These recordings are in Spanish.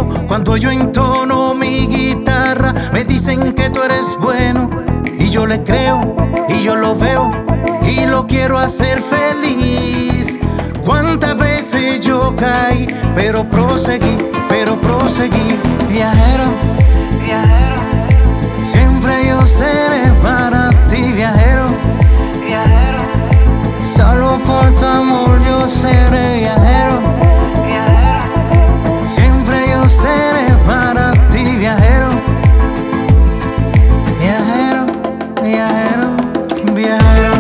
cielo. Cuando yo entono mi guitarra, me dicen que tú eres bueno. Y yo le creo, y yo lo veo, y lo quiero hacer feliz. Cuántas veces yo caí, pero proseguí, viajero. Siempre yo seré para ti, viajero. Solo por tu amor yo seré viajero. Siempre yo seré para ti, viajero. Viajero, viajero, viajero.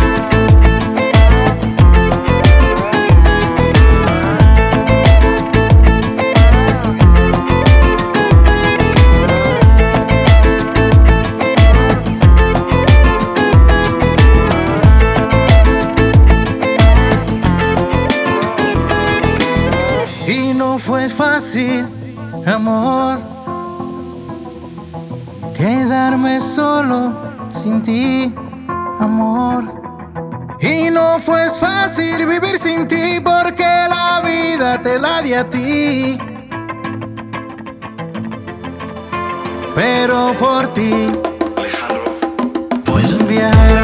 Y no fue fácil, amor, quedarme solo sin ti, amor. Y no fue fácil vivir sin ti, porque la vida te la di a ti. Pero por ti, Alejandro Poyser. viajero.